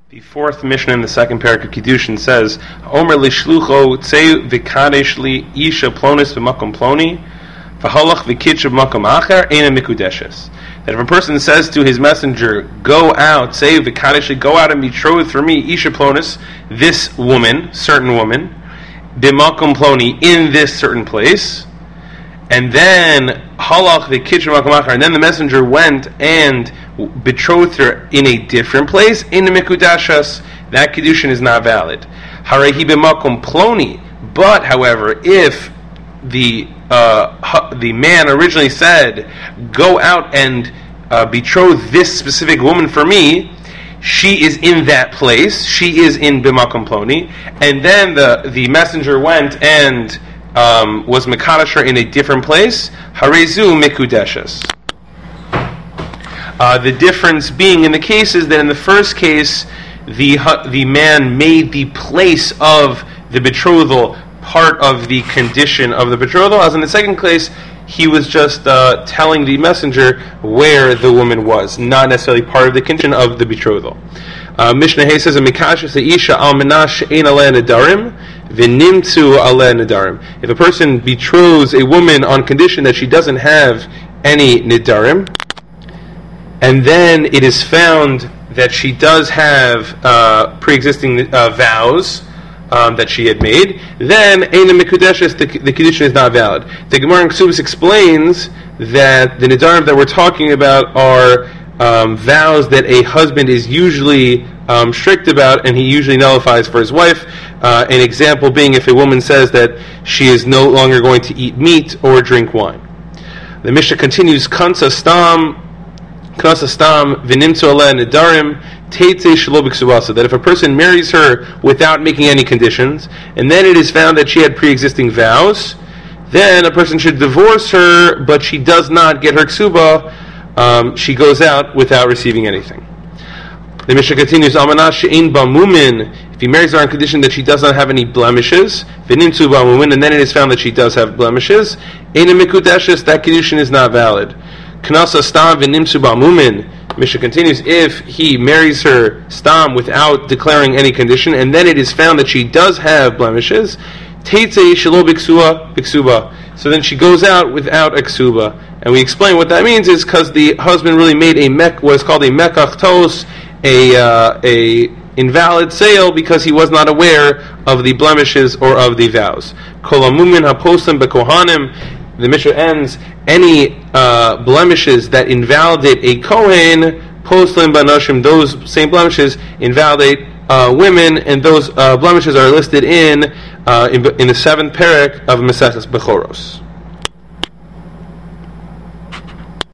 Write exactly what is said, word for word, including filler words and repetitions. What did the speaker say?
The fourth Mishnah in the second parak of Kiddushin says, "Omer lishlucho tzei v'kadesh li isha plonis v'makom ploni, v'halach v'kitch v'makom acher eina mikudeshes." That if a person says to his messenger, "Go out, tzei v'kadesh li, go out and betroth for me isha plonis, this woman, certain woman, b'makom ploni, in this certain place," and then halach v'kitch v'makom acher, and then the messenger went and betrothed her in a different place, in the mikudashas, that kiddushin is not valid. Harehi b'makom ploni. But, however, if the uh, the man originally said, "Go out and uh, betroth this specific woman for me," she is in that place. She is in b'makom ploni, and then the the messenger went and um, was mekadosh her in a different place. Harezu mikudashas. Uh, the difference being in the case is that in the first case, the the man made the place of the betrothal part of the condition of the betrothal, as in the second case, he was just uh, telling the messenger where the woman was, not necessarily part of the condition of the betrothal. Uh, Mishnah Hay says, "Mikashes isha al menash ein aleh nedarim v'nimtzu aleh nedarim." If a person betroths a woman on condition that she doesn't have any nedarim, and then it is found that she does have uh, pre-existing uh, vows um, that she had made, then Eina Mikudeshes, the, the Kiddushin is not valid. The Gemara in Ksubis explains that the Nidarim that we're talking about are um, vows that a husband is usually um, strict about, and he usually nullifies for his wife. Uh, an example being if a woman says that she is no longer going to eat meat or drink wine. The Mishnah continues, Kansa Stam, that if a person marries her without making any conditions, and then it is found that she had pre-existing vows, then a person should divorce her, but she does not get her ksuba, um, she goes out without receiving anything. The Mishnah continues, if he marries her on condition that she does not have any blemishes, and then it is found that she does have blemishes, that condition is not valid. Knasa stam v'nimtzu ba'mumin. Mishnah continues, if he marries her stam without declaring any condition, and then it is found that she does have blemishes, teitzei shelo b'ksuba b'ksuba. So then she goes out without a ksuba. And we explain what that means is because the husband really made a mek, what is called a mekach tos, a uh, a invalid sale, because he was not aware of the blemishes or of the vows. Kol hamumin hapostim b'kohanim. The Mishnah ends, any uh, blemishes that invalidate a Kohen, poslim banoshim, those same blemishes invalidate uh, women, and those uh, blemishes are listed in, uh, in in the seventh parak of Maseches Bechoros.